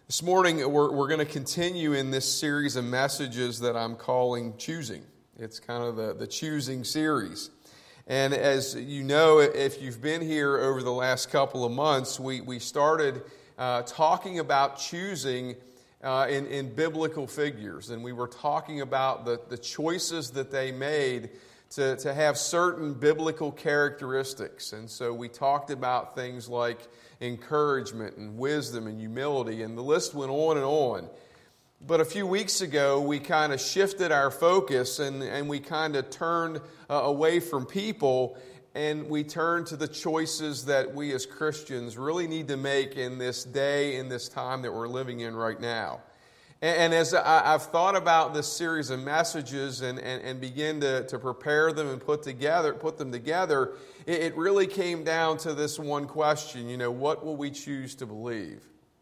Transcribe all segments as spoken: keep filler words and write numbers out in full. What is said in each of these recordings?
This morning, we're, we're going to continue in this series of messages that I'm calling Choosing. It's kind of the, the Choosing series. And as you know, if you've been here over the last couple of months, we, we started uh, talking about choosing uh, in, in biblical figures. And we were talking about the, the choices that they made to, to have certain biblical characteristics. And so we talked about things like encouragement and wisdom and humility, and the list went on and on. But a few weeks ago, we kind of shifted our focus and, and we kind of turned uh, away from people, and we turned to the choices that we as Christians really need to make in this day, in this time that we're living in right now. And, and as I, I've thought about this series of messages and, and, and begin to, to prepare them and put together, put them together, it, it really came down to this one question, you know, what will we choose to believe?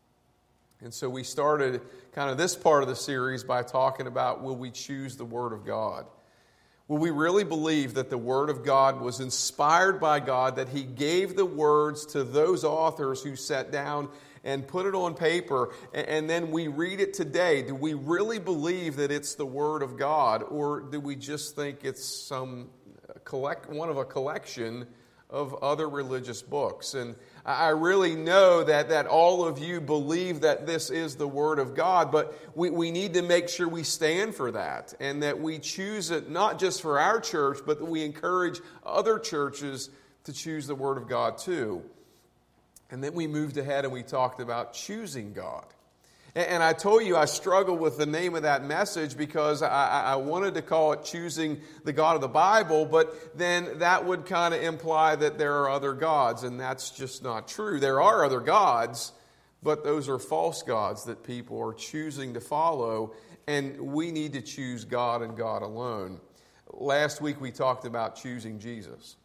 And so we started kind of this part of the series by talking about, will we choose the Word of God? Will we really believe that the Word of God was inspired by God, that He gave the words to those authors who sat down and put it on paper, and then we read it today? Do we really believe that it's the Word of God, or do we just think it's some collect one of a collection of other religious books? And I really know that, that all of you believe that this is the Word of God, but we, we need to make sure we stand for that, and that we choose it not just for our church, but that we encourage other churches to choose the Word of God too. And then we moved ahead and we talked about choosing God. And, and I told you I struggled with the name of that message because I, I wanted to call it Choosing the God of the Bible, but then that would kind of imply that there are other gods, and that's just not true. There are other gods, but those are false gods that people are choosing to follow, and we need to choose God and God alone. Last week we talked about choosing Jesus.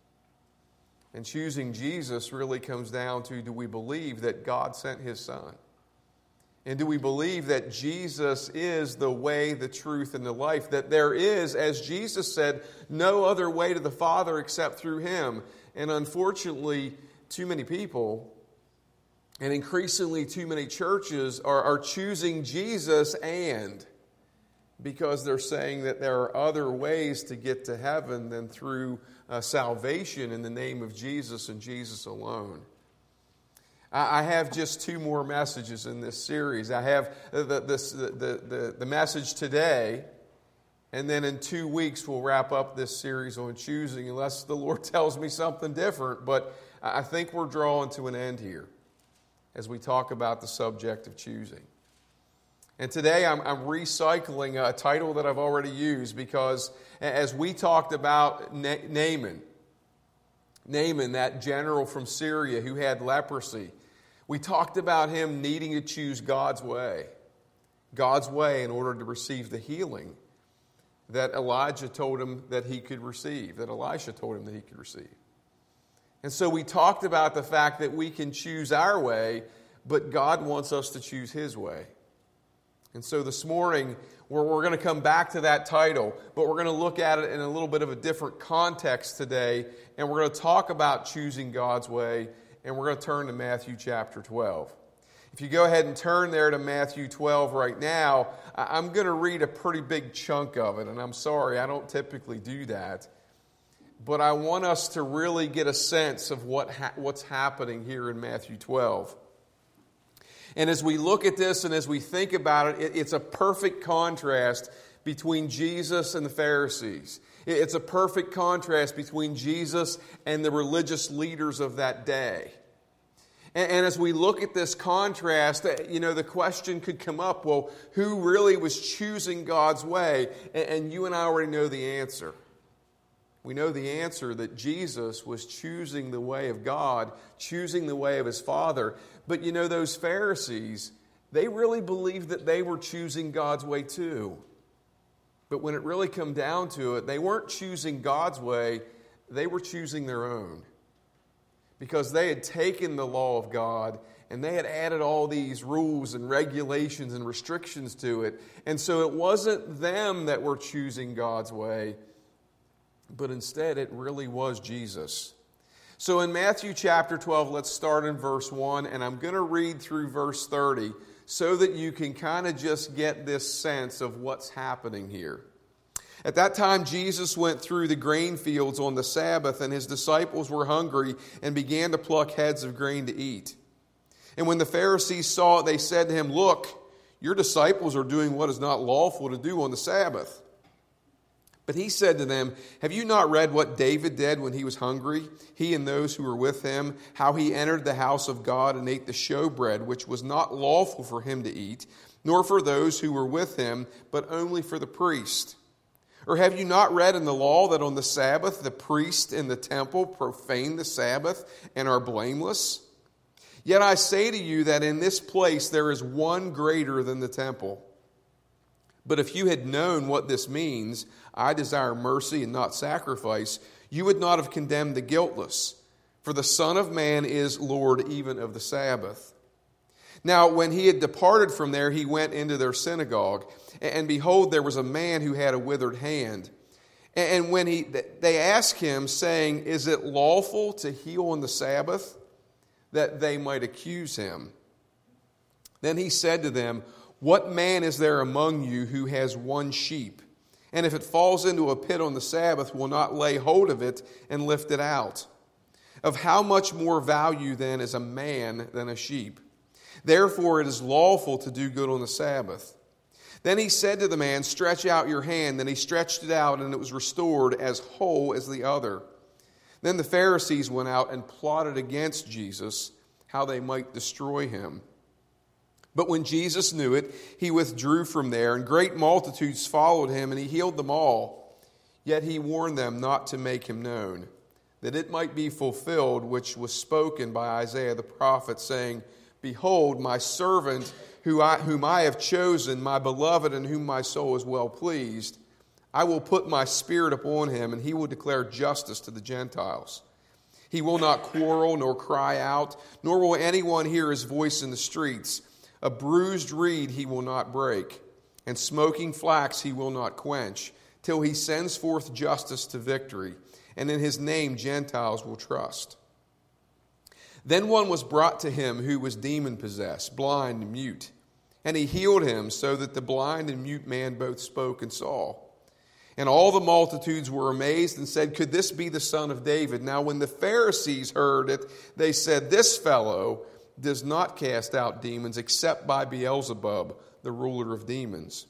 And choosing Jesus really comes down to, do we believe that God sent His Son? And do we believe that Jesus is the way, the truth, and the life? That there is, as Jesus said, no other way to the Father except through Him. And unfortunately, too many people, and increasingly too many churches, are, are choosing Jesus and, because they're saying that there are other ways to get to heaven than through uh, salvation in the name of Jesus and Jesus alone. I have just two more messages in this series. I have the, this, the, the, the message today, and then in two weeks we'll wrap up this series on choosing, unless the Lord tells me something different. But I think we're drawing to an end here as we talk about the subject of choosing. And today I'm, I'm recycling a title that I've already used, because as we talked about Na- Naaman, Naaman, that general from Syria who had leprosy, we talked about him needing to choose God's way. God's way in order to receive the healing that Elijah told him that he could receive, that Elisha told him that he could receive. And so we talked about the fact that we can choose our way, but God wants us to choose His way. And so this morning, we're, we're going to come back to that title, but we're going to look at it in a little bit of a different context today, and we're going to talk about choosing God's way, and we're going to turn to Matthew chapter twelve. If you go ahead and turn there to Matthew twelve right now, I'm going to read a pretty big chunk of it, and I'm sorry, I don't typically do that, but I want us to really get a sense of what ha- what's happening here in Matthew twelve. And as we look at this and as we think about it, it's a perfect contrast between Jesus and the Pharisees. It's a perfect contrast between Jesus and the religious leaders of that day. And as we look at this contrast, you know, the question could come up, well, who really was choosing God's way? And you and I already know the answer. We know the answer, that Jesus was choosing the way of God, choosing the way of His Father. But you know, those Pharisees, they really believed that they were choosing God's way too. But when it really come down to it, they weren't choosing God's way, they were choosing their own. Because they had taken the law of God and they had added all these rules and regulations and restrictions to it. And so it wasn't them that were choosing God's way, but instead it really was Jesus. So in Matthew chapter twelve, let's start in verse one, and I'm going to read through verse thirty so that you can kind of just get this sense of what's happening here. At that time, Jesus went through the grain fields on the Sabbath, and his disciples were hungry and began to pluck heads of grain to eat. And when the Pharisees saw it, they said to him, "Look, your disciples are doing what is not lawful to do on the Sabbath." But he said to them, "Have you not read what David did when he was hungry, he and those who were with him, how he entered the house of God and ate the showbread, which was not lawful for him to eat, nor for those who were with him, but only for the priest? Or have you not read in the law that on the Sabbath the priest in the temple profane the Sabbath and are blameless? Yet I say to you that in this place there is one greater than the temple. But if you had known what this means, I desire mercy and not sacrifice, you would not have condemned the guiltless. For the Son of Man is Lord even of the Sabbath." Now, when he had departed from there, he went into their synagogue. And behold, there was a man who had a withered hand. And when he, they asked him, saying, "Is it lawful to heal on the Sabbath?" that they might accuse him. Then he said to them, "What man is there among you who has one sheep, and if it falls into a pit on the Sabbath, will not lay hold of it and lift it out? Of how much more value then is a man than a sheep? Therefore it is lawful to do good on the Sabbath." Then he said to the man, "Stretch out your hand." Then he stretched it out, and it was restored as whole as the other. Then the Pharisees went out and plotted against Jesus, how they might destroy him. But when Jesus knew it, he withdrew from there, and great multitudes followed him, and he healed them all. Yet he warned them not to make him known, that it might be fulfilled which was spoken by Isaiah the prophet, saying, "Behold, my servant who I, whom I have chosen, my beloved, in whom my soul is well pleased. I will put my spirit upon him, and he will declare justice to the Gentiles. He will not quarrel nor cry out, nor will anyone hear his voice in the streets. A bruised reed he will not break, and smoking flax he will not quench, till he sends forth justice to victory, and in his name Gentiles will trust." Then one was brought to him who was demon-possessed, blind and mute, and he healed him, so that the blind and mute man both spoke and saw. And all the multitudes were amazed and said, "Could this be the Son of David?" Now when the Pharisees heard it, they said, "This fellow does not cast out demons except by Beelzebub, the ruler of demons."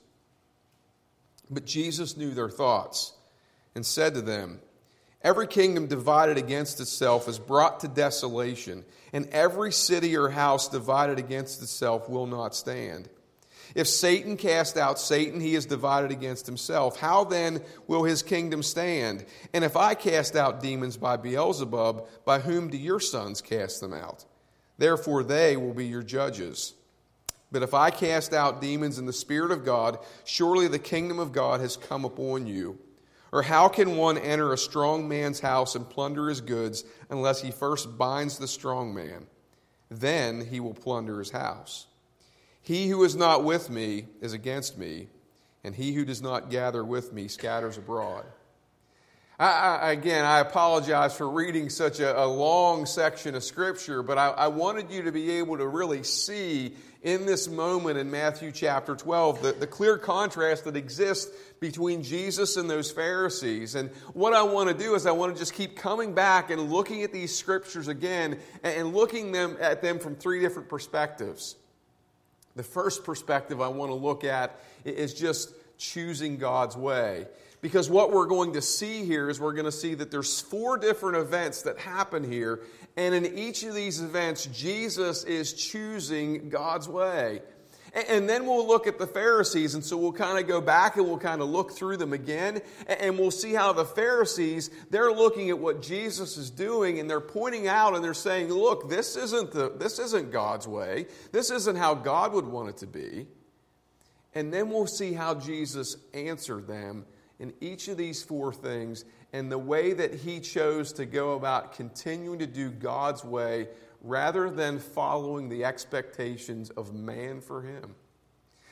But Jesus knew their thoughts and said to them, "Every kingdom divided against itself is brought to desolation, and every city or house divided against itself will not stand. If Satan cast out Satan, he is divided against himself. How then will his kingdom stand? And if I cast out demons by Beelzebub, by whom do your sons cast them out? Therefore they will be your judges. But if I cast out demons in the Spirit of God, surely the kingdom of God has come upon you. Or how can one enter a strong man's house and plunder his goods unless he first binds the strong man? Then he will plunder his house. He who is not with me is against me, and he who does not gather with me scatters abroad." I, I, again, I apologize for reading such a, a long section of Scripture, but I, I wanted you to be able to really see in this moment in Matthew chapter twelve the, the clear contrast that exists between Jesus and those Pharisees. And what I want to do is I want to just keep coming back and looking at these Scriptures again and, and looking them at them from three different perspectives. The first perspective I want to look at is just choosing God's way. Because what we're going to see here is we're going to see that there's four different events that happen here. And in each of these events, Jesus is choosing God's way. And then we'll look at the Pharisees. And so we'll kind of go back and we'll kind of look through them again. And we'll see how the Pharisees, they're looking at what Jesus is doing. And they're pointing out and they're saying, look, this isn't, the, this isn't God's way. This isn't how God would want it to be. And then we'll see how Jesus answered them in each of these four things, and the way that he chose to go about continuing to do God's way rather than following the expectations of man for him.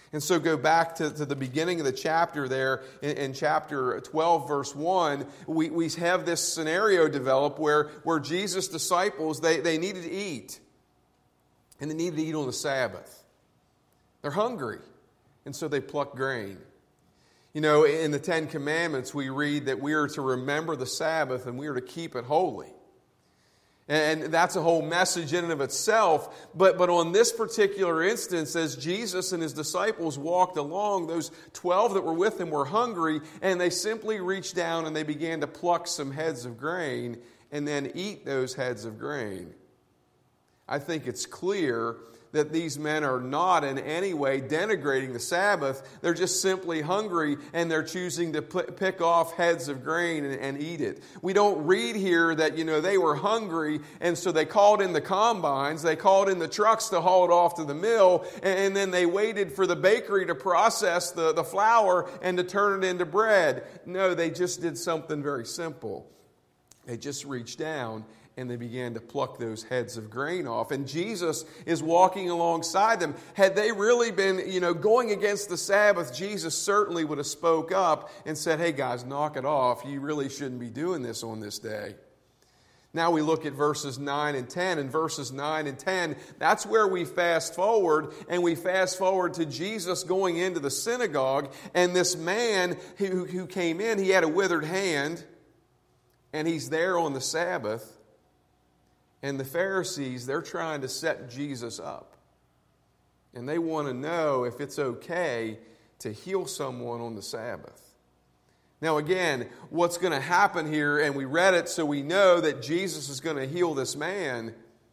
And so go back to, to the beginning of the chapter there, in, in chapter twelve, verse one, we, we have this scenario develop where, where Jesus' disciples, they, they needed to eat. And they needed to eat on the Sabbath. They're hungry. And so they pluck grain. You know, in the Ten Commandments, we read that we are to remember the Sabbath and we are to keep it holy. And that's a whole message in and of itself. But, but on this particular instance, as Jesus and his disciples walked along, those twelve that were with him were hungry, and they simply reached down and they began to pluck some heads of grain and then eat those heads of grain. I think it's clear that these men are not in any way denigrating the Sabbath. They're just simply hungry, and they're choosing to pick off heads of grain and, and eat it. We don't read here that, you know, they were hungry, and so they called in the combines, they called in the trucks to haul it off to the mill, and, and then they waited for the bakery to process the, the flour and to turn it into bread. No, they just did something very simple. They just reached down and they began to pluck those heads of grain off. And Jesus is walking alongside them. Had they really been, you know, going against the Sabbath, Jesus certainly would have spoke up and said, hey guys, knock it off. You really shouldn't be doing this on this day. Now we look at verses nine and ten. And verses nine and ten, that's where we fast forward. And we fast forward to Jesus going into the synagogue. And this man who, who came in, he had a withered hand. And he's there on the Sabbath. And the Pharisees, they're trying to set Jesus up. And they want to know if it's okay to heal someone on the Sabbath. Now again, what's going to happen here, and we read it so we know that Jesus is going to heal this man.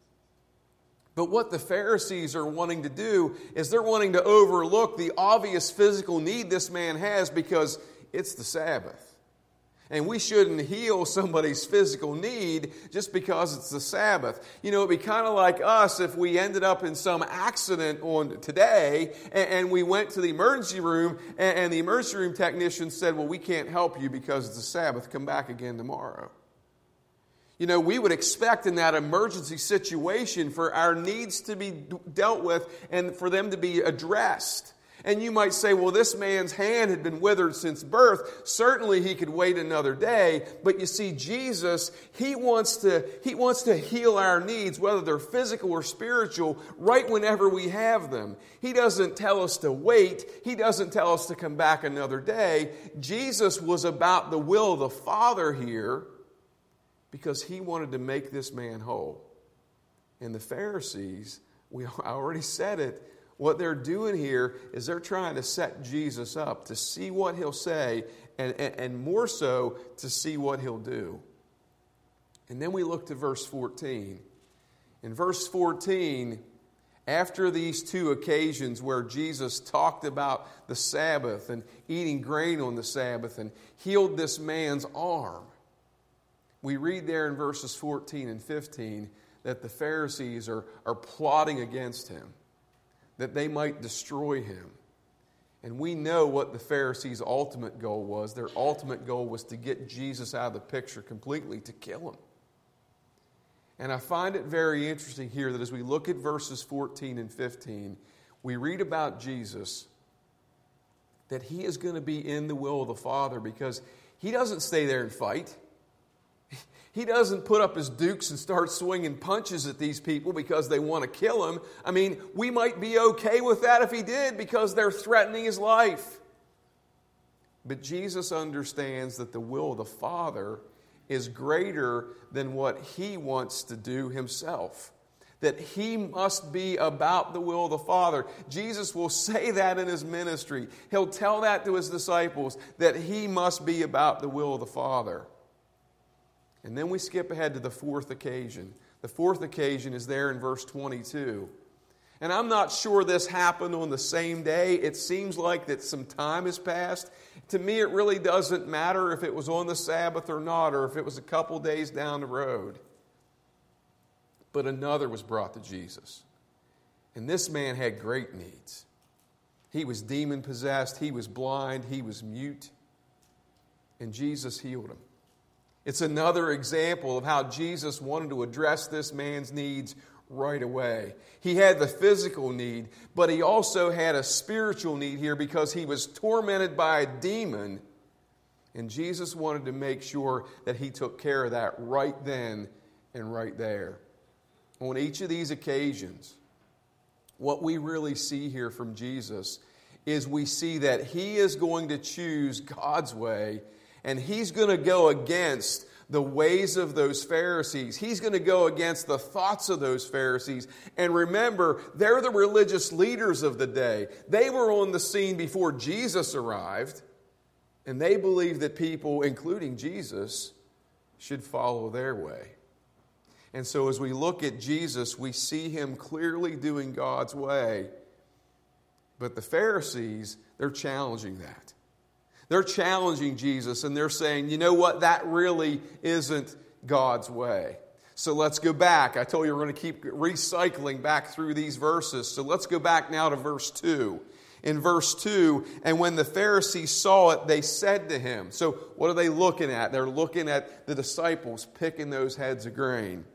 But what the Pharisees are wanting to do is they're wanting to overlook the obvious physical need this man has because it's the Sabbath. And we shouldn't heal somebody's physical need just because it's the Sabbath. You know, it'd be kind of like us if we ended up in some accident on today and, and we went to the emergency room and, and the emergency room technician said, well, we can't help you because it's the Sabbath. Come back again tomorrow. You know, we would expect in that emergency situation for our needs to be dealt with and for them to be addressed. And you might say, well, this man's hand had been withered since birth. Certainly he could wait another day. But you see, Jesus, he wants to, he wants to heal our needs, whether they're physical or spiritual, right whenever we have them. He doesn't tell us to wait. He doesn't tell us to come back another day. Jesus was about the will of the Father here because he wanted to make this man whole. And the Pharisees, we I already said it, what they're doing here is they're trying to set Jesus up to see what he'll say and, and, and more so to see what he'll do. And then we look to verse fourteen. In verse fourteen, after these two occasions where Jesus talked about the Sabbath and eating grain on the Sabbath and healed this man's arm, we read there in verses fourteen and fifteen that the Pharisees are, are plotting against him, that they might destroy him. And we know what the Pharisees' ultimate goal was. Their ultimate goal was to get Jesus out of the picture completely, to kill him. And I find it very interesting here that as we look at verses fourteen and fifteen, we read about Jesus, that he is going to be in the will of the Father because he doesn't stay there and fight. He doesn't put up his dukes and start swinging punches at these people because they want to kill him. I mean, we might be okay with that if he did because they're threatening his life. But Jesus understands that the will of the Father is greater than what he wants to do himself. That he must be about the will of the Father. Jesus will say that in his ministry. He'll tell that to his disciples, that he must be about the will of the Father. And then we skip ahead to the fourth occasion. The fourth occasion is there in verse twenty-two. And I'm not sure this happened on the same day. It seems like that some time has passed. To me, it really doesn't matter if it was on the Sabbath or not, or if it was a couple days down the road. But another was brought to Jesus. And this man had great needs. He was demon-possessed. He was blind. He was mute. And Jesus healed him. It's another example of how Jesus wanted to address this man's needs right away. He had the physical need, but he also had a spiritual need here because he was tormented by a demon. And Jesus wanted to make sure that he took care of that right then and right there. On each of these occasions, what we really see here from Jesus is we see that he is going to choose God's way, and he's going to go against the ways of those Pharisees. He's going to go against the thoughts of those Pharisees. And remember, they're the religious leaders of the day. They were on the scene before Jesus arrived, and they believed that people, including Jesus, should follow their way. And so as we look at Jesus, we see him clearly doing God's way. But the Pharisees, they're challenging that. They're challenging Jesus, and they're saying, you know what, that really isn't God's way. So let's go back. I told you we're going to keep recycling back through these verses. So let's go back now to verse two. In verse two, and when the Pharisees saw it, they said to him. So what are they looking at? They're looking at the disciples picking those heads of grain.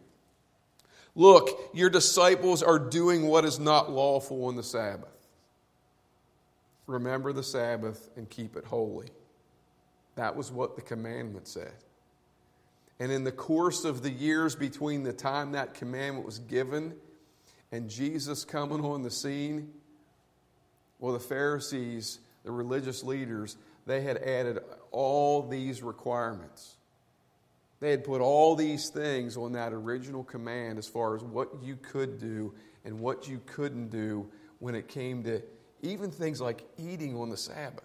Look, your disciples are doing what is not lawful on the Sabbath. Remember the Sabbath and keep it holy. That was what the commandment said. And in the course of the years between the time that commandment was given and Jesus coming on the scene, well, the Pharisees, the religious leaders, they had added all these requirements. They had put all these things on that original command as far as what you could do and what you couldn't do when it came to even things like eating on the Sabbath.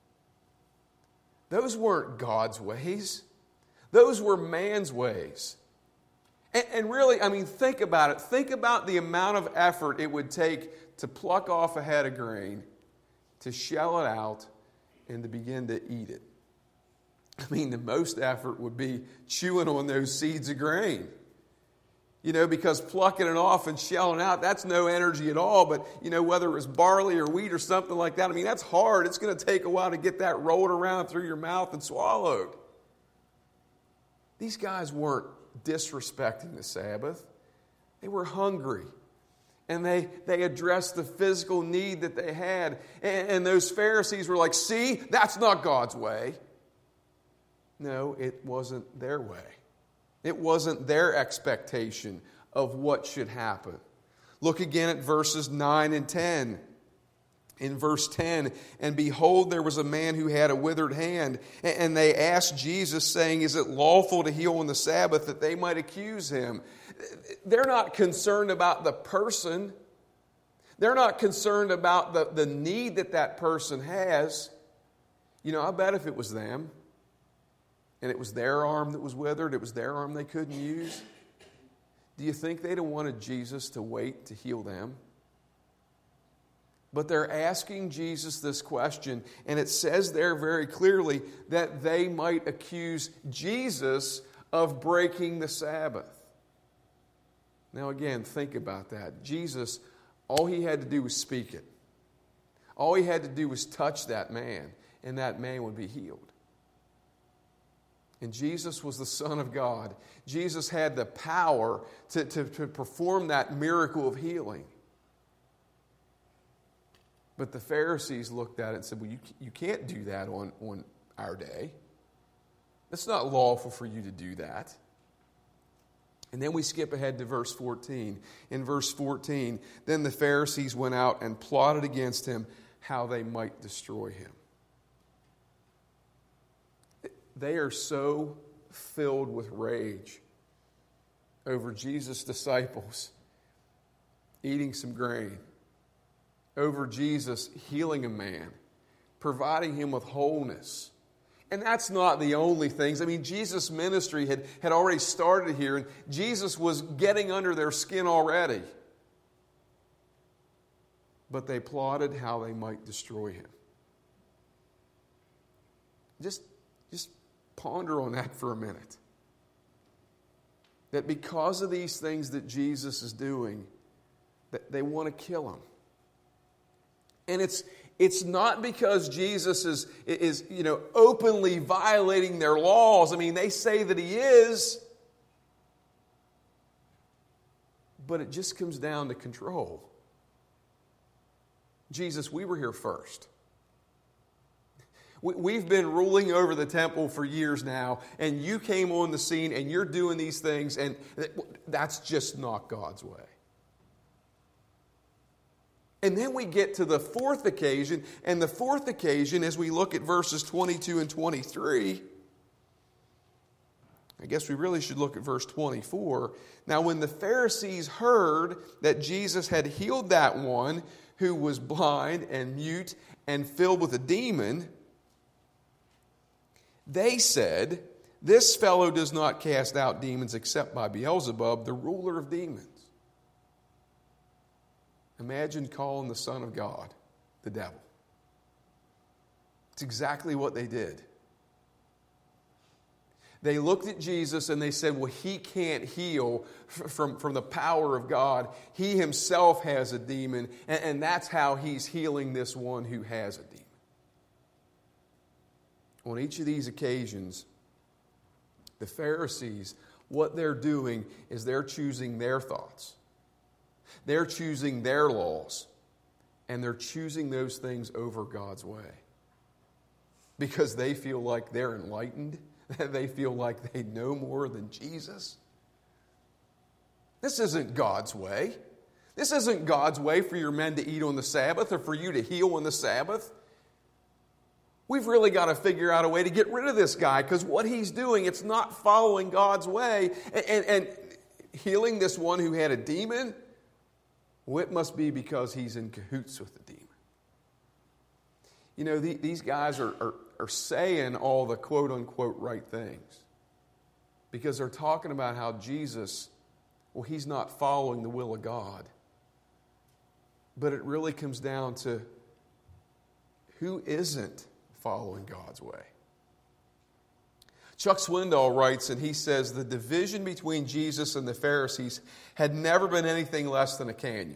Those weren't God's ways. Those were man's ways. And, and really, I mean, think about it. Think about the amount of effort it would take to pluck off a head of grain, to shell it out, and to begin to eat it. I mean, the most effort would be chewing on those seeds of grain. You know, because plucking it off and shelling out, that's no energy at all. But, you know, whether it was barley or wheat or something like that, I mean, that's hard. It's going to take a while to get that rolled around through your mouth and swallowed. These guys weren't disrespecting the Sabbath. They were hungry. And they, they addressed the physical need that they had. And, and those Pharisees were like, see, that's not God's way. No, it wasn't their way. It wasn't their expectation of what should happen. Look again at verses nine and ten. In verse ten, and behold, there was a man who had a withered hand. And they asked Jesus, saying, is it lawful to heal on the Sabbath, that they might accuse him? They're not concerned about the person. They're not concerned about the, the need that that person has. You know, I bet if it was them, and it was their arm that was withered, it was their arm they couldn't use, do you think they'd have wanted Jesus to wait to heal them? But they're asking Jesus this question, and it says there very clearly that they might accuse Jesus of breaking the Sabbath. Now again, think about that. Jesus, all he had to do was speak it. All he had to do was touch that man, and that man would be healed. And Jesus was the Son of God. Jesus had the power to, to, to perform that miracle of healing. But the Pharisees looked at it and said, well, you, you can't do that on, on our day. It's not lawful for you to do that. And then we skip ahead to verse fourteen. In verse fourteen, then the Pharisees went out and plotted against him how they might destroy him. They are so filled with rage over Jesus' disciples eating some grain, over Jesus healing a man, providing him with wholeness. And that's not the only things. I mean, Jesus' ministry had, had already started here, and Jesus was getting under their skin already. But they plotted how they might destroy him. Just, just ponder on that for a minute. That because of these things that Jesus is doing, that they want to kill him. And it's it's not because Jesus is, is you know, openly violating their laws. I mean, they say that he is. but it just comes down to control. Jesus, we were here first. We've been ruling over the temple for years now, and you came on the scene and you're doing these things, and that's just not God's way. And then we get to the fourth occasion, and the fourth occasion, as we look at verses twenty-two and twenty-three, I guess we really should look at verse twenty-four. Now, when the Pharisees heard that Jesus had healed that one who was blind and mute and filled with a demon, they said, "This fellow does not cast out demons except by Beelzebub, the ruler of demons." Imagine calling the Son of God the devil. It's exactly what they did. They looked at Jesus and they said, well, he can't heal from, from the power of God. He himself has a demon, and, and that's how he's healing this one who has a demon. On each of these occasions, the Pharisees, what they're doing is they're choosing their thoughts. They're choosing their laws, and they're choosing those things over God's way. Because they feel like they're enlightened. They feel like they know more than Jesus. This isn't God's way. This isn't God's way for your men to eat on the Sabbath or for you to heal on the Sabbath. We've really got to figure out a way to get rid of this guy, because what he's doing, it's not following God's way. And, and, and healing this one who had a demon, well, it must be because he's in cahoots with the demon. You know, the, these guys are, are, are saying all the quote-unquote right things because they're talking about how Jesus, well, he's not following the will of God. But it really comes down to who isn't following God's way. Chuck Swindoll writes, and he says, the division between Jesus and the Pharisees had never been anything less than a canyon.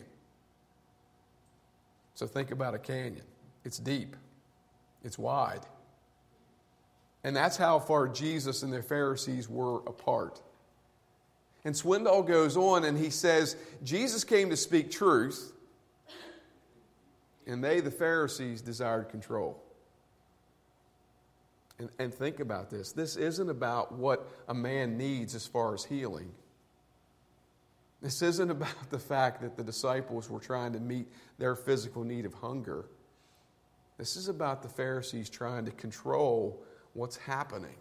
So think about a canyon. It's deep. It's wide. And that's how far Jesus and the Pharisees were apart. And Swindoll goes on and he says, Jesus came to speak truth, and they, the Pharisees, desired control. And, and think about this. This isn't about what a man needs as far as healing. This isn't about the fact that the disciples were trying to meet their physical need of hunger. This is about the Pharisees trying to control what's happening.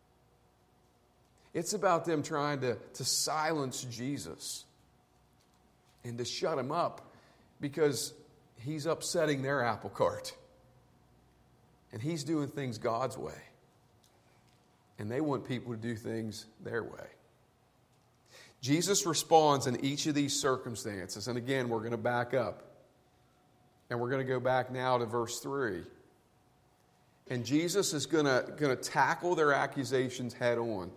It's about them trying to, to silence Jesus and to shut him up because he's upsetting their apple cart. And he's doing things God's way. And they want people to do things their way. Jesus responds in each of these circumstances. And again, we're going to back up. And we're going to go back now to verse three. And Jesus is going to, going to tackle their accusations head on.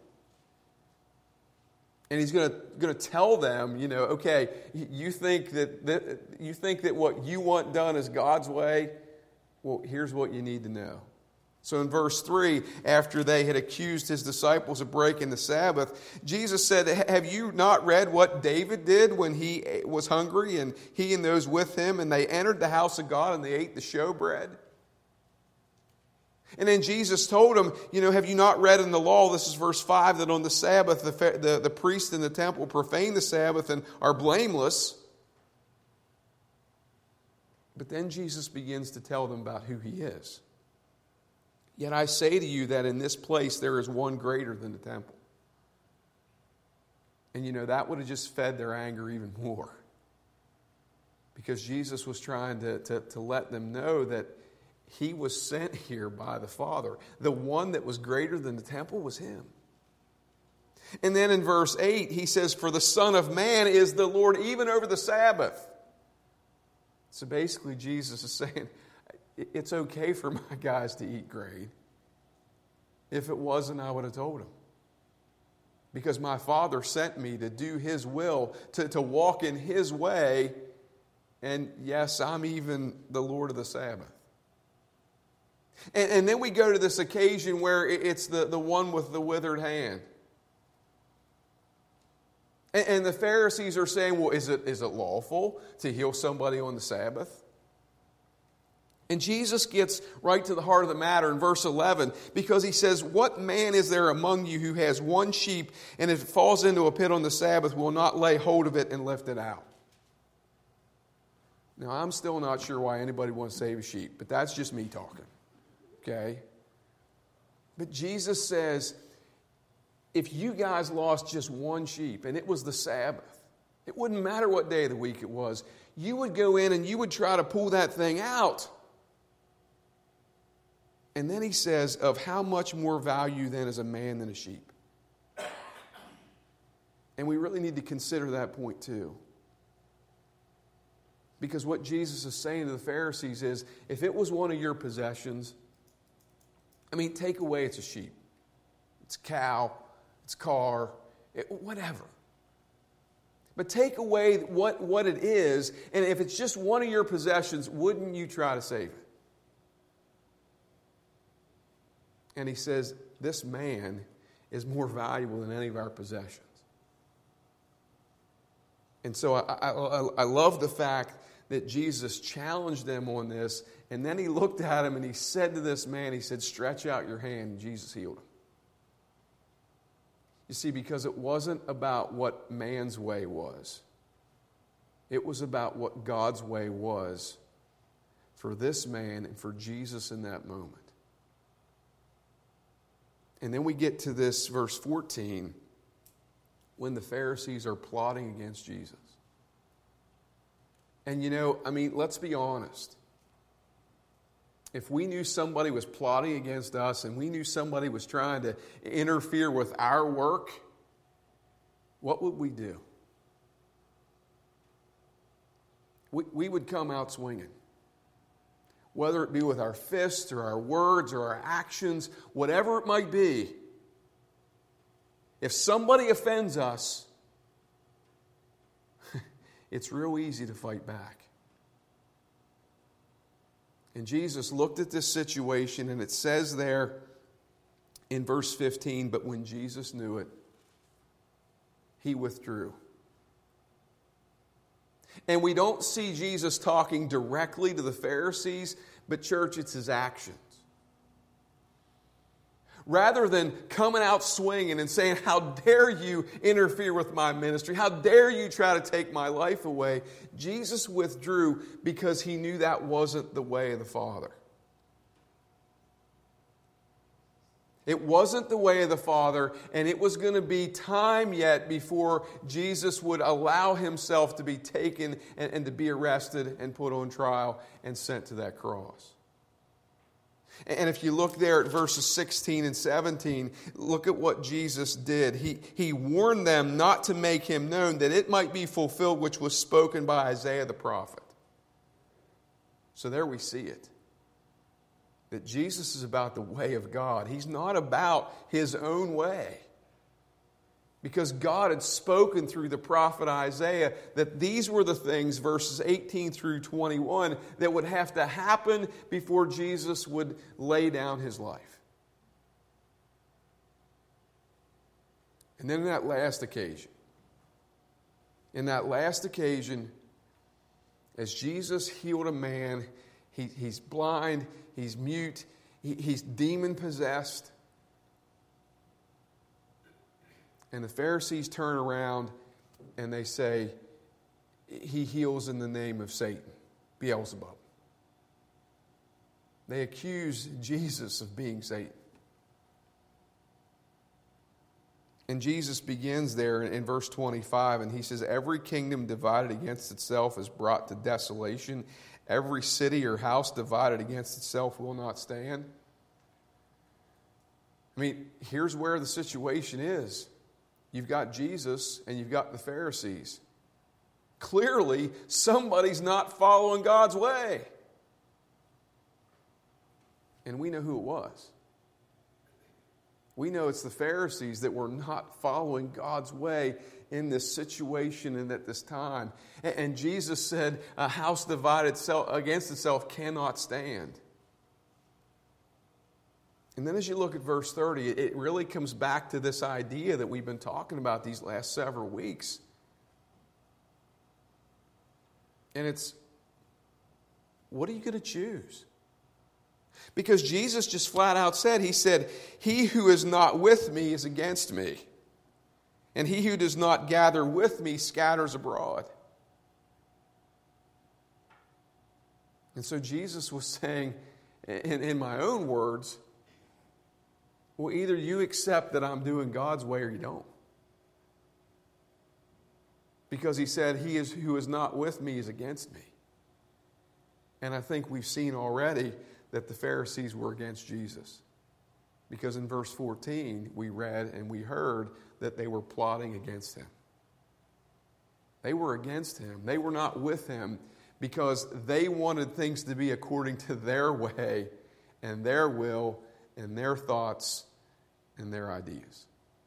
And he's going to, going to tell them, you know, okay, you think that, that you think that what you want done is God's way? Well, here's what you need to know. So in verse three, after they had accused his disciples of breaking the Sabbath, Jesus said, have you not read what David did when he was hungry and he and those with him, and they entered the house of God and they ate the showbread? And then Jesus told them, you know, have you not read in the law, this is verse five, that on the Sabbath the, the, the priests in the temple profane the Sabbath and are blameless? But then Jesus begins to tell them about who he is. Yet I say to you that in this place there is one greater than the temple. And you know, that would have just fed their anger even more. Because Jesus was trying to, to, to let them know that he was sent here by the Father. The one that was greater than the temple was him. And then in verse eight, he says, for the Son of Man is the Lord even over the Sabbath. So basically, Jesus is saying, it's okay for my guys to eat grain. If it wasn't, I would have told them. Because my Father sent me to do his will, to, to walk in his way. And yes, I'm even the Lord of the Sabbath. And, and then we go to this occasion where it's the, the one with the withered hand. And, and the Pharisees are saying, well, is it, is it lawful to heal somebody on the Sabbath? And Jesus gets right to the heart of the matter in verse eleven, because he says, what man is there among you who has one sheep, and if it falls into a pit on the Sabbath, will not lay hold of it and lift it out? Now, I'm still not sure why anybody wants to save a sheep, but that's just me talking. Okay? But Jesus says, if you guys lost just one sheep, and it was the Sabbath, it wouldn't matter what day of the week it was, you would go in and you would try to pull that thing out. And then he says, of how much more value then is a man than a sheep? And we really need to consider that point too. Because what Jesus is saying to the Pharisees is, if it was one of your possessions, I mean, take away it's a sheep. It's a cow, it's a car, it, whatever. But take away what, what it is, and if it's just one of your possessions, wouldn't you try to save it? And he says, this man is more valuable than any of our possessions. And so I, I, I love the fact that Jesus challenged them on this, and then he looked at him and he said to this man, he said, stretch out your hand, and Jesus healed him. You see, because it wasn't about what man's way was. It was about what God's way was for this man and for Jesus in that moment. And then we get to this verse fourteen, when the Pharisees are plotting against Jesus. And you know, I mean, let's be honest. If we knew somebody was plotting against us and we knew somebody was trying to interfere with our work, what would we do? We, we would come out swinging. Whether it be with our fists or our words or our actions, whatever it might be. If somebody offends us, it's real easy to fight back. And Jesus looked at this situation, and it says there in verse fifteen, but when Jesus knew it, he withdrew. And we don't see Jesus talking directly to the Pharisees, but church, it's his actions. Rather than coming out swinging and saying, how dare you interfere with my ministry? How dare you try to take my life away? Jesus withdrew because he knew that wasn't the way of the Father. It wasn't the way of the Father, and it was going to be time yet before Jesus would allow himself to be taken and, and to be arrested and put on trial and sent to that cross. And if you look there at verses sixteen and seventeen, look at what Jesus did. He, he warned them not to make him known, that it might be fulfilled which was spoken by Isaiah the prophet. So there we see it. That Jesus is about the way of God. He's not about his own way. Because God had spoken through the prophet Isaiah that these were the things, verses eighteen through twenty-one, that would have to happen before Jesus would lay down his life. And then in that last occasion, in that last occasion, as Jesus healed a man, he, he's blind, he's mute, he, he's demon-possessed. And the Pharisees turn around and they say, he heals in the name of Satan, Beelzebub. They accuse Jesus of being Satan. And Jesus begins there in verse twenty-five, and he says, every kingdom divided against itself is brought to desolation. Every city or house divided against itself will not stand. I mean, here's where the situation is. You've got Jesus and you've got the Pharisees. Clearly, somebody's not following God's way. And we know who it was. We know it's the Pharisees that were not following God's way in this situation and at this time. And Jesus said, a house divided against itself cannot stand. And then as you look at verse thirty, it really comes back to this idea that we've been talking about these last several weeks. And it's, what are you going to choose? Because Jesus just flat out said, he said, he who is not with me is against me. And he who does not gather with me scatters abroad. And so Jesus was saying, in, in my own words, well, either you accept that I'm doing God's way or you don't. Because he said, he is who is not with me is against me. And I think we've seen already that the Pharisees were against Jesus. Because in verse fourteen, we read and we heard that they were plotting against him. They were against him. They were not with him because they wanted things to be according to their way and their will and their thoughts and their ideas.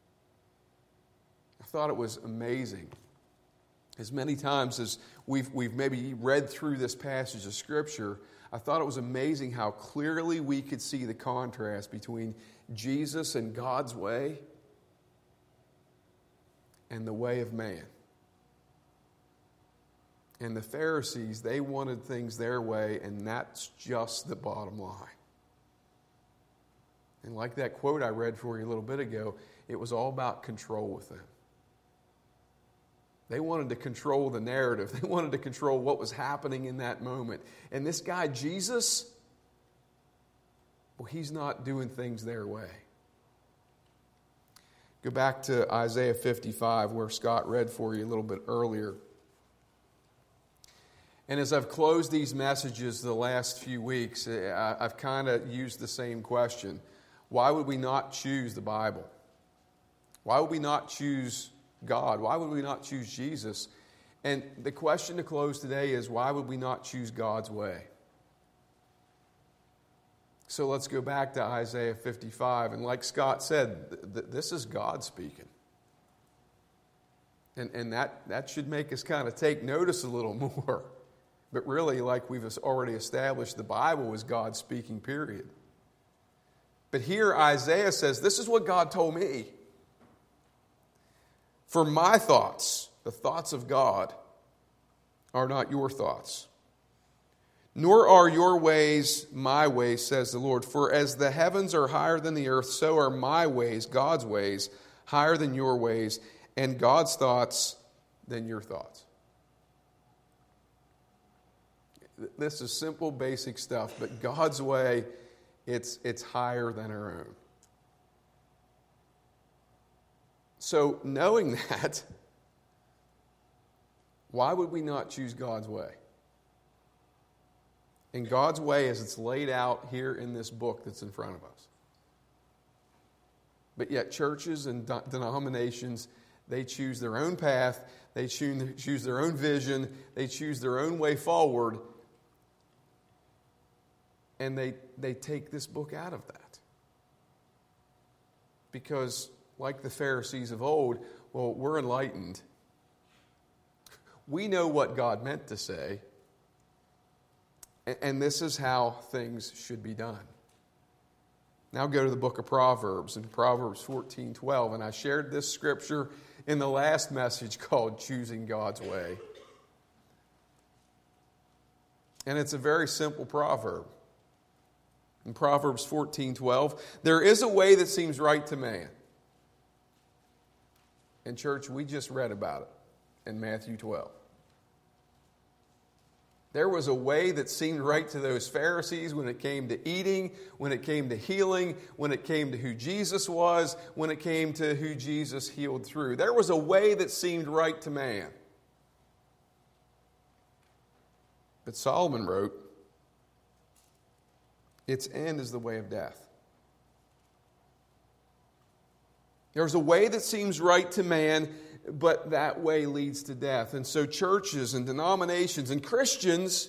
I thought it was amazing. As many times as we've, we've maybe read through this passage of Scripture, I thought it was amazing how clearly we could see the contrast between Jesus and God's way and the way of man. And the Pharisees, they wanted things their way, and that's just the bottom line. And like that quote I read for you a little bit ago, it was all about control with them. They wanted to control the narrative. They wanted to control what was happening in that moment. And this guy, Jesus, well, he's not doing things their way. Go back to Isaiah fifty-five, where Scott read for you a little bit earlier. And as I've closed these messages the last few weeks, I've kind of used the same question. Why would we not choose the Bible? Why would we not choose God? Why would we not choose Jesus? And the question to close today is, why would we not choose God's way? So let's go back to Isaiah fifty-five. And like Scott said, th- th- this is God speaking. And, and that, that should make us kind of take notice a little more. But really, like we've already established, the Bible is God speaking, period. But here Isaiah says, this is what God told me. For my thoughts, the thoughts of God, are not your thoughts. Nor are your ways my ways, says the Lord. For as the heavens are higher than the earth, so are my ways, God's ways, higher than your ways, and God's thoughts than your thoughts. This is simple, basic stuff, but God's way, it's, it's higher than our own. So, knowing that, why would we not choose God's way? And God's way, as it's laid out here in this book that's in front of us. But yet, churches and denominations, they choose their own path, they choose their own vision, they choose their own way forward, and they, they take this book out of that. Because, like the Pharisees of old, well, we're enlightened. We know what God meant to say, and this is how things should be done. Now go to the book of Proverbs, in Proverbs fourteen twelve, and I shared this scripture in the last message called Choosing God's Way. And it's a very simple proverb. In Proverbs fourteen twelve, there is a way that seems right to man. In church, we just read about it in Matthew twelve. There was a way that seemed right to those Pharisees when it came to eating, when it came to healing, when it came to who Jesus was, when it came to who Jesus healed through. There was a way that seemed right to man. But Solomon wrote, its end is the way of death. There's a way that seems right to man, but that way leads to death. And so churches and denominations and Christians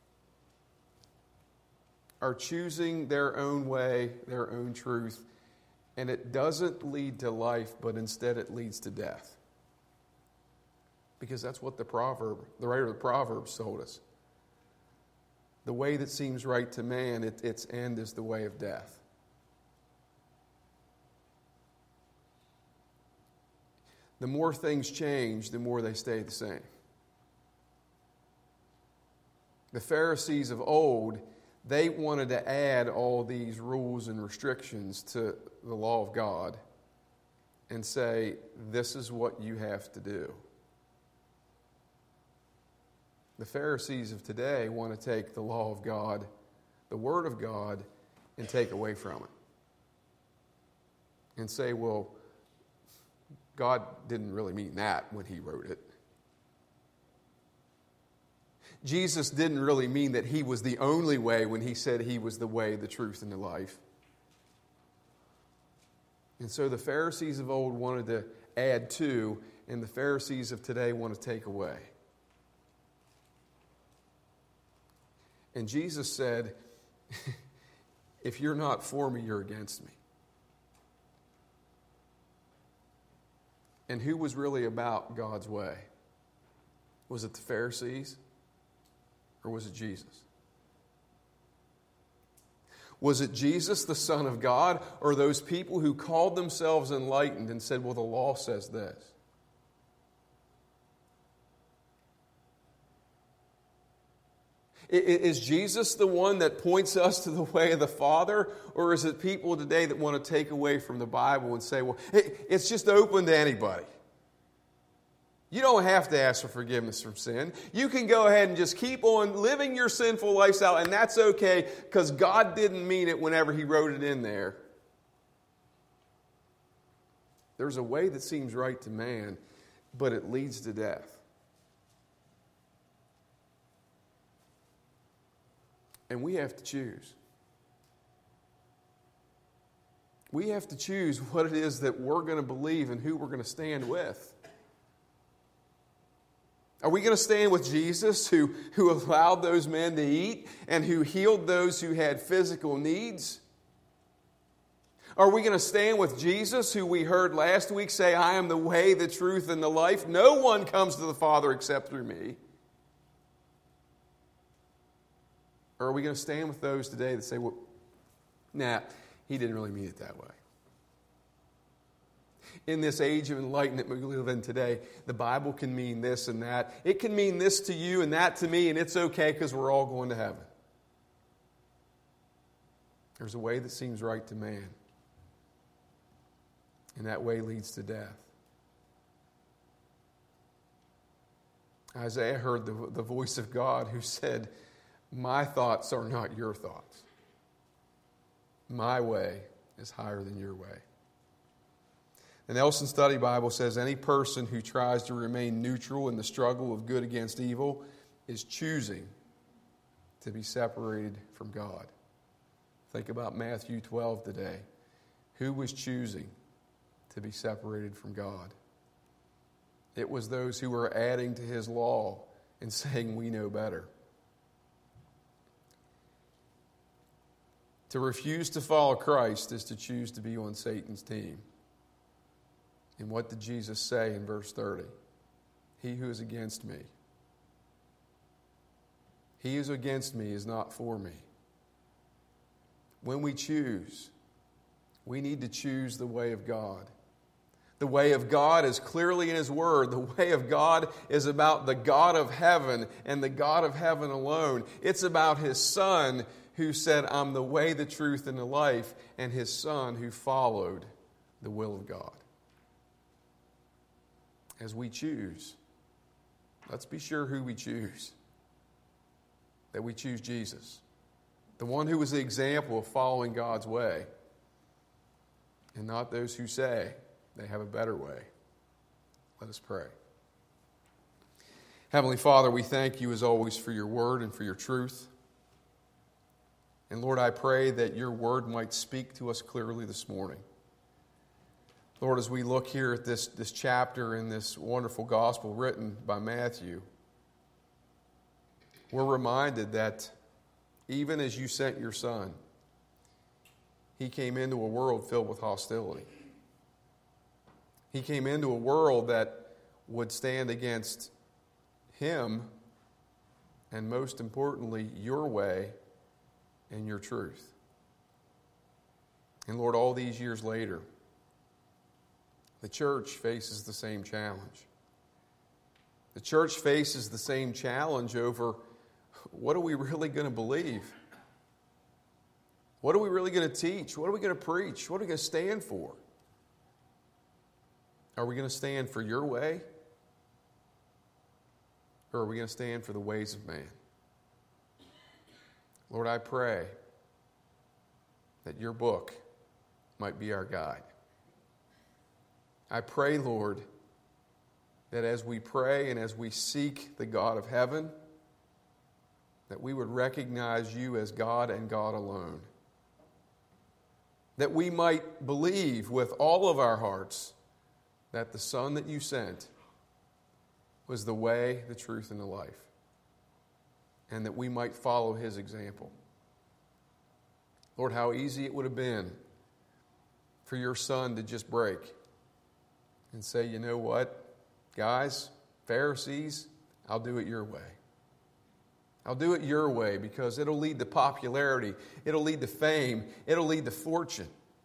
are choosing their own way, their own truth, and it doesn't lead to life, but instead it leads to death. Because that's what the proverb, the writer of the Proverbs told us. The way that seems right to man, it, its end is the way of death. the more things change, the more they stay the same. The Pharisees of old, they wanted to add all these rules and restrictions to the law of God and say, this is what you have to do. The Pharisees of today want to take the law of God, the Word of God, and take away from it. And say, well, God didn't really mean that when He wrote it. Jesus didn't really mean that He was the only way when He said He was the way, the truth, and the life. And so the Pharisees of old wanted to add to, and the Pharisees of today want to take away. And Jesus said, if you're not for me, you're against me. And who was really about God's way? Was it the Pharisees? Or was it Jesus? Was it Jesus, the Son of God, or those people who called themselves enlightened and said, well, the law says this? Is Jesus the one that points us to the way of the Father? Or is it people today that want to take away from the Bible and say, well, it's just open to anybody? You don't have to ask for forgiveness from sin. You can go ahead and just keep on living your sinful lifestyle, and that's okay because God didn't mean it whenever He wrote it in there. There's a way that seems right to man, but it leads to death. And we have to choose. We have to choose what it is that we're going to believe and who we're going to stand with. Are we going to stand with Jesus, who, who allowed those men to eat and who healed those who had physical needs? Are we going to stand with Jesus, who we heard last week say, I am the way, the truth, and the life? No one comes to the Father except through me. Or are we going to stand with those today that say, well, nah, He didn't really mean it that way? In this age of enlightenment we live in today, the Bible can mean this and that. It can mean this to you and that to me, and it's okay because we're all going to heaven. There's a way that seems right to man, and that way leads to death. Isaiah heard the, the voice of God who said, my thoughts are not your thoughts. My way is higher than your way. The Nelson Study Bible says any person who tries to remain neutral in the struggle of good against evil is choosing to be separated from God. Think about Matthew twelve today. Who was choosing to be separated from God? It was those who were adding to His law and saying, we know better. To refuse to follow Christ is to choose to be on Satan's team. And what did Jesus say in verse thirty? He who is against me. He who is against me is not for me. When we choose, we need to choose the way of God. The way of God is clearly in His Word. The way of God is about the God of heaven and the God of heaven alone. It's about His Son who said, I'm the way, the truth, and the life, and His Son who followed the will of God. As we choose, let's be sure who we choose. That we choose Jesus, the one who was the example of following God's way, and not those who say they have a better way. Let us pray. Heavenly Father, we thank You as always for Your word and for Your truth. And Lord, I pray that Your word might speak to us clearly this morning. Lord, as we look here at this, this chapter in this wonderful gospel written by Matthew, we're reminded that even as You sent Your Son, He came into a world filled with hostility. He came into a world that would stand against Him, and most importantly, Your way and Your truth. And Lord, all these years later, The church faces the same challenge. The church faces the same challenge over what are we really going to believe? What are we really going to teach? What are we going to preach? What are we going to stand for? Are we going to stand for your way? Or are we going to stand for the ways of man? Lord, I pray that your book might be our guide. I pray, Lord, that as we pray and as we seek the God of heaven, that we would recognize you as God and God alone. That we might believe with all of our hearts that the Son that you sent was the way, the truth, and the life. And that we might follow his example. Lord, how easy it would have been for your Son to just break and say, you know what, guys, Pharisees, I'll do it your way. I'll do it your way because it'll lead to popularity. It'll lead to fame. It'll lead to fortune.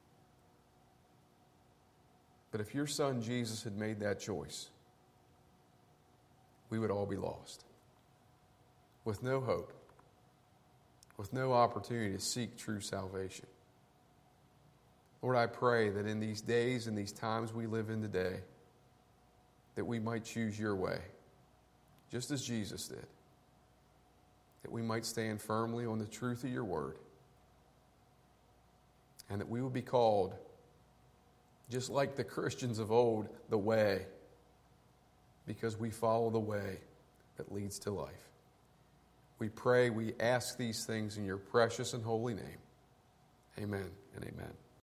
But if your Son Jesus had made that choice, we would all be lost. With no hope. With no opportunity to seek true salvation. Lord, I pray that in these days and these times we live in today, that we might choose your way, just as Jesus did. That we might stand firmly on the truth of your word. And that we would be called, just like the Christians of old, the way, because we follow the way that leads to life. We pray, we ask these things in your precious and holy name. Amen and amen.